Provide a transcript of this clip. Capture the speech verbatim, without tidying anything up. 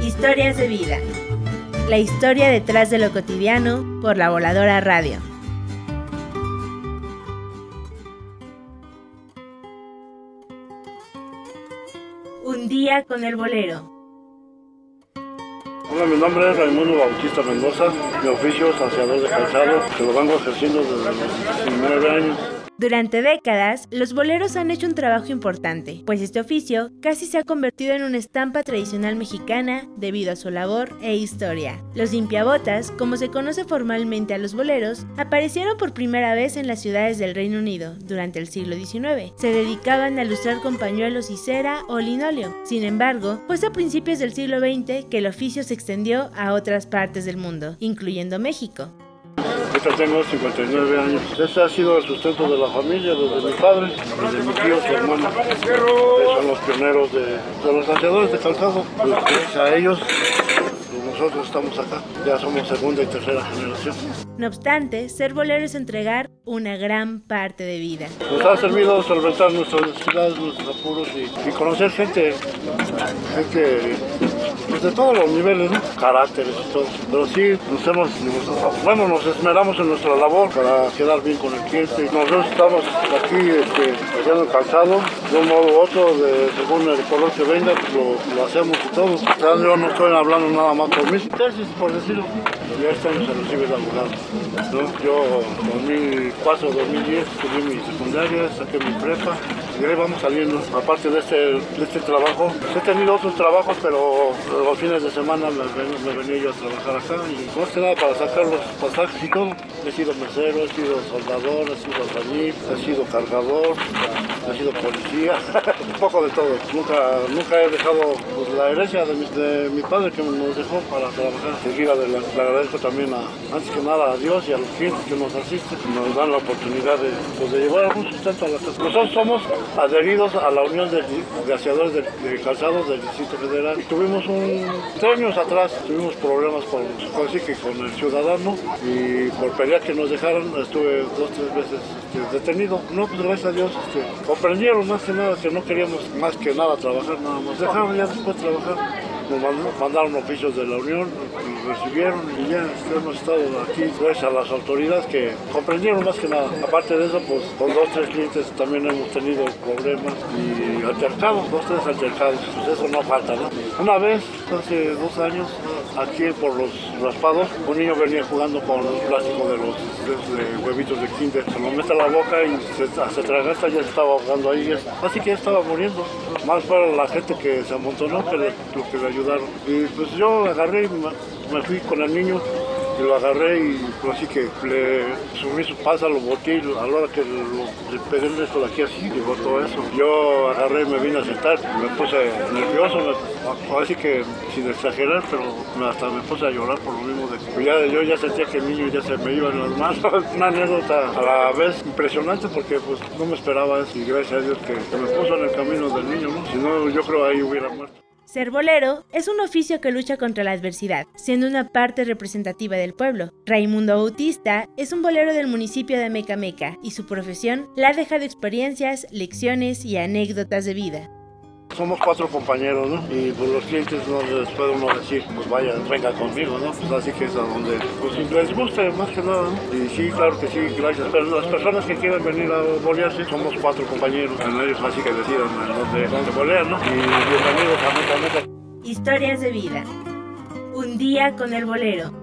Historias de vida. La historia detrás de lo cotidiano por La Voladora Radio. Un día con el bolero. Hola, mi nombre es Raimundo Bautista Mendoza, mi oficio es aseador de calzado, que lo vengo ejerciendo desde los diecinueve años. Durante décadas, los boleros han hecho un trabajo importante, pues este oficio casi se ha convertido en una estampa tradicional mexicana debido a su labor e historia. Los limpiabotas, como se conoce formalmente a los boleros, aparecieron por primera vez en las ciudades del Reino Unido durante el siglo diecinueve. Se dedicaban a lustrar con pañuelos y cera o linóleo. Sin embargo, fue a principios del siglo veinte que el oficio se extendió a otras partes del mundo, incluyendo México. Ahorita tengo cincuenta y nueve años. Este ha sido el sustento de la familia, desde mi padre, desde mi tío, su hermano. Ellos son los pioneros de, de los aseadores de calzado. Pues gracias a ellos, nosotros estamos acá. Ya somos segunda y tercera generación. No obstante, ser bolero es entregar una gran parte de vida. Nos ha servido solventar nuestras necesidades, nuestros apuros y, y conocer gente, gente pues de todos los niveles, ¿no? Caracteres y todo. Pero sí, nos hemos, bueno, nos esmeramos en nuestra labor para quedar bien con el cliente. Nosotros estamos aquí este, haciendo el calzado, de un modo u otro, de, según el color que venga, pues lo, lo hacemos y todo. O sea, yo no estoy hablando nada más por mis tesis, por decirlo. Y este año se recibe el abogado, ¿no? Yo en dos mil cuatro dos mil diez estudié mi secundaria, saqué mi prepa y ahí vamos saliendo. Aparte de este, de este trabajo, pues he tenido otros trabajos, pero los fines de semana me, me venía yo a trabajar acá y más que nada para sacar los pasajes y todo. He sido mesero, he sido soldador, he sido albañil, he sido cargador, he sido policía, un poco de todo. Nunca, nunca he dejado pues, la herencia de mi, de mi padre que nos dejó para trabajar. Seguir adelante. Le agradezco también a, antes que nada a Dios y a los clientes que nos asisten, nos dan la oportunidad de, pues, de llevar algún sustento a la casa. Nosotros somos adheridos a la Unión de, de Aseadores de, de Calzados del Distrito Federal. Tuvimos un, tres años atrás, tuvimos problemas con, con, que con el ciudadano y por pelear que nos dejaron, estuve dos, tres veces este, detenido. No, pues gracias a Dios, este, comprendieron más que nada que no queríamos más que nada trabajar, nada más. Dejaron ya después trabajar. Nos mandaron oficios de la Unión, nos recibieron y ya hemos estado aquí gracias a las autoridades que comprendieron más que nada. Aparte de eso, pues con dos, tres clientes también hemos tenido problemas y altercados, dos, tres altercados, pues eso no falta, ¿no? Una vez, hace dos años, aquí por los raspados, un niño venía jugando con un plástico de los de, de huevitos de kinder, se lo mete a la boca y se, se tragasta, ya se estaba ahogando ahí, así que ya estaba muriendo. Más para la gente que se amontonó que le, lo que le ayudaron. Y pues yo agarré y me, me fui con el niño y lo agarré y pues así que le subí su panza, lo boté y a la hora que lo, le pegué esto de aquí así y botó eso. Yo agarré y me vine a sentar, me puse nervioso, me, así que sin exagerar, pero me, hasta me puse a llorar por lo mismo de que ya, yo ya sentía que el niño ya se me iba en las manos. Una anécdota a la vez impresionante porque pues no me esperaba eso y gracias a Dios que, que me puso en el camino del niño, ¿no? Si no, yo creo ahí hubiera muerto. Ser bolero es un oficio que lucha contra la adversidad, siendo una parte representativa del pueblo. Raimundo Bautista es un bolero del municipio de Mecameca y su profesión le ha dejado experiencias, lecciones y anécdotas de vida. Somos cuatro compañeros, ¿no? Y pues los clientes no les puede uno decir, pues vaya, venga conmigo, ¿no? Pues así que es a donde pues les guste más que nada, ¿no? Y sí, claro que sí, gracias. Pero las personas que quieran venir a bolearse, somos cuatro compañeros, en ellos así que decidan dónde, dónde bolear, ¿no? Y bienvenidos a Mecameca. Historias de vida. Un día con el bolero.